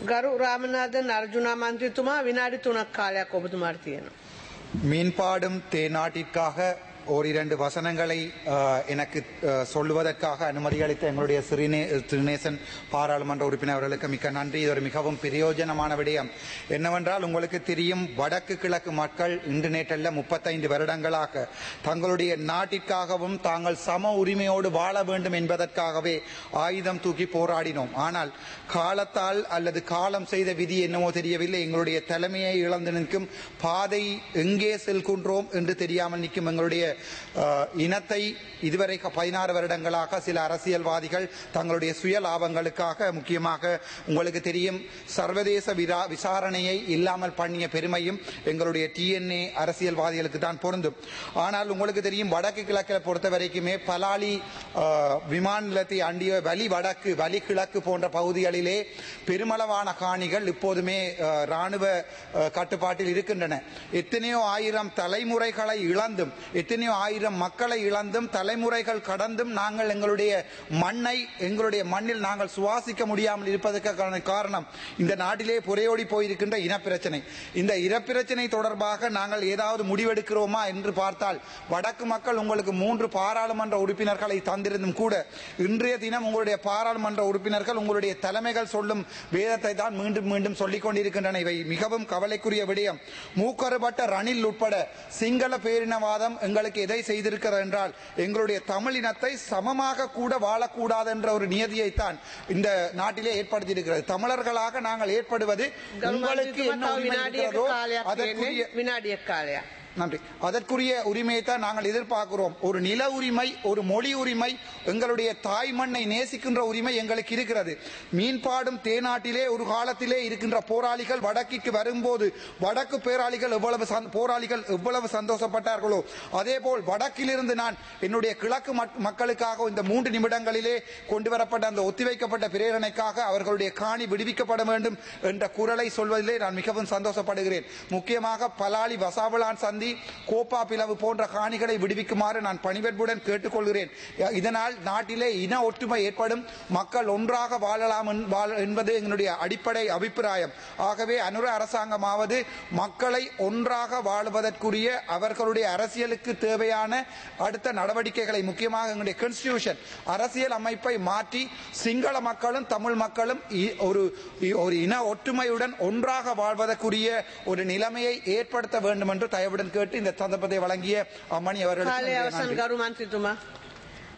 ගරු රාමනාදන් අර්ජුනා මන්ත්‍රීතුමා විනාඩි 3ක් කාලයක් ඔබතුමාට තියෙනවා. மீன்பாடும் தேநாட்டிற்காக ஓரிரண்டு வசனங்களை எனக்கு சொல்லுவதற்காக அனுமதி அளித்த எங்களுடைய திருநேசன் பாராளுமன்ற உறுப்பினர் அவர்களுக்கு மிக்க நன்றி. இது ஒரு மிகவும் பிரயோஜனமான விடயம். என்னவென்றால், உங்களுக்கு தெரியும், வடக்கு கிழக்கு மக்கள் இன்று நேற்றல்ல 35 வருடங்களாக தங்களுடைய நாட்டிற்காகவும் தாங்கள் சம உரிமையோடு வாழ வேண்டும் என்பதற்காகவே ஆயுதம் தூக்கி போராடினோம். ஆனால் காலத்தால் அல்லது காலம் செய்த விதி என்னவோ தெரியவில்லை, எங்களுடைய தலைமையை இழந்து நிற்கும், பாதை எங்கே செல்கின்றோம் என்று தெரியாமல் நிற்கும் எங்களுடைய இனத்தை இதுவரை 16 வருடங்களாக சில அரசியல்வாதிகள் தங்களுடைய சுய லாபங்களுக்காக, முக்கியமாக உங்களுக்கு தெரியும், சர்வதேச விசாரணையை இல்லாமல் பண்ணிய பெருமையும் எங்களுடைய டிஎன்ஏ அரசியல்வாதிகளுக்கு தான் பொருந்தும். ஆனால் உங்களுக்கு தெரியும், வடக்கு கிழக்கில் பொறுத்த வரைக்குமே பலாலி விமான நிலையத்தை அண்டிய வலி கிழக்கு போன்ற பகுதிகளிலே பெருமளவான காணிகள் இப்போதுமே இராணுவ கட்டுப்பாட்டில் இருக்கின்றன. எத்தனையோ ஆயிரம் தலைமுறைகளை இழந்தும், எத்தனையோ ஆயிரம் மக்களை இழந்தும், தலைமுறைகள் கடந்தும் நாங்கள் எங்களுடைய மண்ணில் நாங்கள் சுவாசிக்க முடியாமல் இருப்பதற்கான காரணம் இந்த நாட்டிலே புரையோடி போயிருக்கின்ற இனப்பிரச்சனை. இந்த இனப்பிரச்சனை தொடர்பாக நாங்கள் ஏதாவது முடிவெடுக்கிறோமா என்று பார்த்தால், வடக்கு மக்கள் உங்களுக்கு 3 பாராளுமன்ற உறுப்பினர்களை தந்திருந்தும் கூட இன்றைய தினம் உங்களுடைய பாராளுமன்ற உறுப்பினர்கள் உங்களுடைய தலைமைகள் சொல்லும் வேதத்தை தான் மீண்டும் மீண்டும் சொல்லிக் கொண்டிருக்கின்றன. இவை மிகவும் கவலைக்குரிய விடயம். மூக்கறுபட்ட ரணில் உட்பட சிங்கள பேரினவாதம் எங்களுக்கு எதை செய்திருக்கிறது என்றால், எங்களுடைய தமிழினத்தை சமமாக கூட வாழக்கூடாது என்ற ஒரு நியதியைத்தான் இந்த நாட்டிலே ஏற்படுத்தியிருக்கிறது. தமிழர்களாக நாங்கள் ஏற்படுவது உங்களுக்கு என்ன உரிமை இருக்கிறதோ அதற்குரிய உரிமையை தான் நாங்கள் எதிர்பார்க்கிறோம். ஒரு நில உரிமை, ஒரு மொழி உரிமை, எங்களுடைய தாய் மண்ணை நேசிக்கின்ற உரிமை எங்களுக்கு இருக்கிறது. மீன்பாடும் தேநாட்டிலே ஒரு காலத்திலே இருக்கின்ற போராளிகள் வடக்கிற்கு வரும்போது வடக்கு போராளிகள் எவ்வளவு சந்தோஷப்பட்டார்களோ, அதே போல் வடக்கிலிருந்து நான் என்னுடைய கிழக்கு மக்களுக்காக இந்த 3 நிமிடங்களிலே கொண்டு வரப்பட்ட அந்த ஒத்திவைக்கப்பட்ட பிரேரணைக்காக அவர்களுடைய காணி விடுவிக்கப்பட வேண்டும் என்ற குரலை சொல்வதிலே நான் மிகவும் சந்தோஷப்படுகிறேன். முக்கியமாக பலாலி வசாவளான் சந்தி, கோப்பா பிளவு போன்ற காணிகளை விடுவிக்குமாறு நான் பணிவன்புடன் கேட்டுக்கொள்கிறேன். இதனால் நாட்டிலே இன ஒற்றுமை ஏற்படும், மக்கள் ஒன்றாக வாழலாம் என்பது எங்களுடைய அடிப்படை அபிப்பிராயம். ஆகவே அனுர அரசாங்கமாவது மக்களை ஒன்றாக வாழ்வதற்குரிய அவர்களுடைய அரசியலுக்கு தேவையான அடுத்த நடவடிக்கைகளை, முக்கியமாக எங்களுடைய கான்ஸ்டிடியூஷன் அரசியல் அமைப்பை மாற்றி சிங்கள மக்களும் தமிழ் மக்களும் ஒரு இன ஒற்றுமையுடன் ஒன்றாக வாழ்வதற்குரிய ஒரு நிலைமையை ஏற்படுத்த வேண்டும் என்று தயவுடன் கேட்டு இந்த சந்தர்ப்பத்தை வழங்கிய அம்மணி அவர்களுக்கு